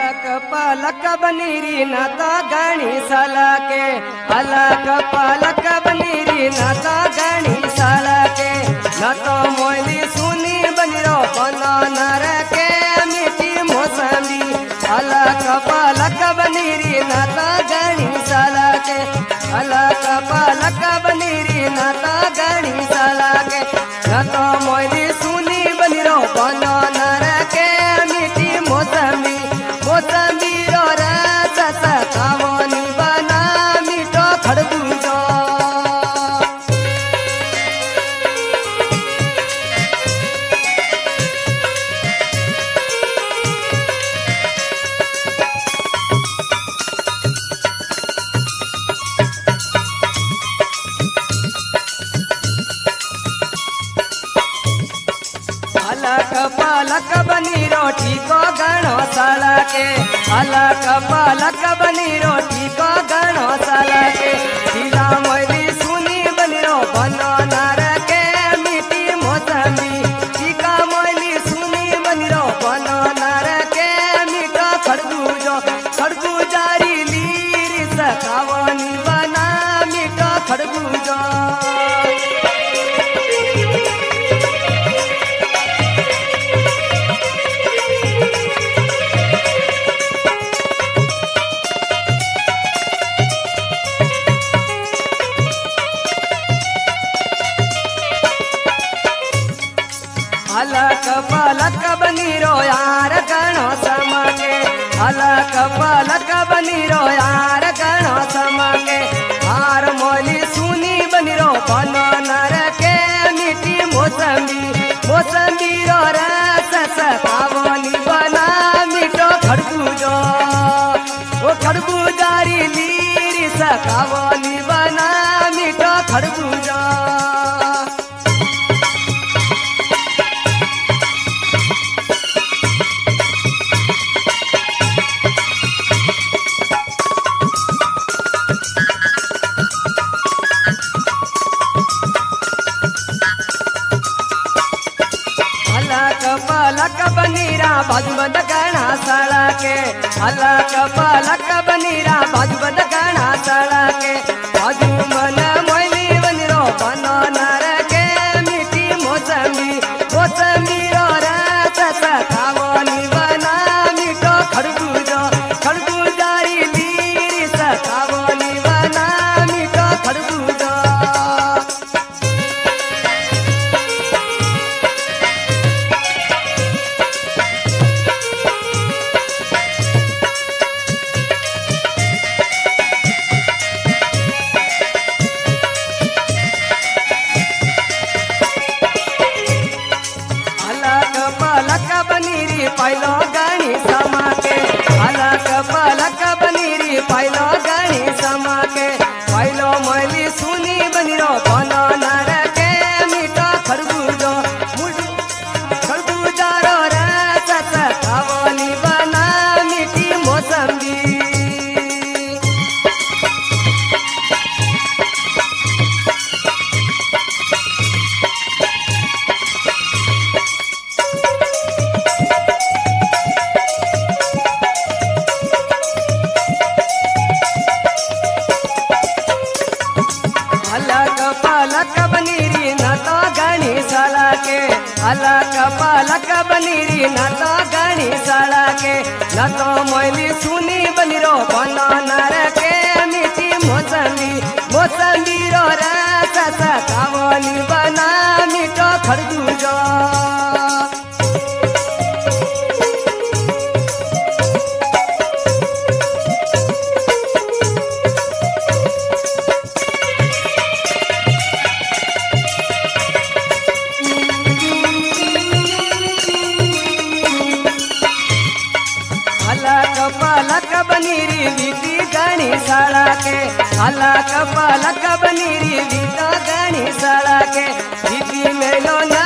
अलक पलक बनीरी नाता गणी साला के अलक पलक बनीरी नाता गणी साला के न तो मोली सुनी बनिरो बना नर के मीठी मौसमी अलक पलक बनीरी नाता गणी साला के अलक पलक बनीरी नाता गणी साला के न तो मोली सुनी बनिरो बना नर के मीठी मौसमी मौसमी रो रस सतावनी बना मीठो खरबूजो अलक पलक बनी रोटी को गणो साला के अलक पलक बनी रोटी को गणो साला के ढीला मोली सुनी बनी रो बनो नार के मीठी मौसमी टीका मोली सुनी बनी रो बनो नार के मीठा खरबूजो खरबूजारी लीरी सखावनी बना मीठा खरबूजो अलक पलक बनी रो यार गणो समके अलक पलक बनी रो यार गणो समके हार मोली सुनी बनी रो बनो नर के मीठी मौसमी मौसमी रो रस सतावनी बना मीठो खरबूजो ओ खरबूजारी लीरी सतावनी बना मीठो खरबूजो अलक पलक बनीरा बाजूबंद गणा साला के अलक पलक बनीरा बाजूबंद गणा साला के बाजू मन मोली बनीरो बनो नर के मीठी मौसमी मौसमी रो रस सखावनी बना मीठो खरबूजो खरबूजारी लीरी सखावनी बना मीठो खरबूजो अलक पलक बनीरी पहलो गणी समा के अलक पलक बनीरी पहलो गणी समा के पहलो मोली सुनी बनीरो बनो नर के मीठा खरबूजो खरबूजा रो रस सतावनी बना मीठी मौसमी अलक पलक बनीरी न तो गणी साला के अलक पलक बनीरी न तो गणी साला के न तो मोली सुनी बनीरो बनो नर के मीठी मौसमी मौसमी रो रस सखावनी बना मीठो खरबूजो अलक पलक बनीरी बीती गणी साला के अलक पलक बनीरी बीता गणी साला के बीती मेलो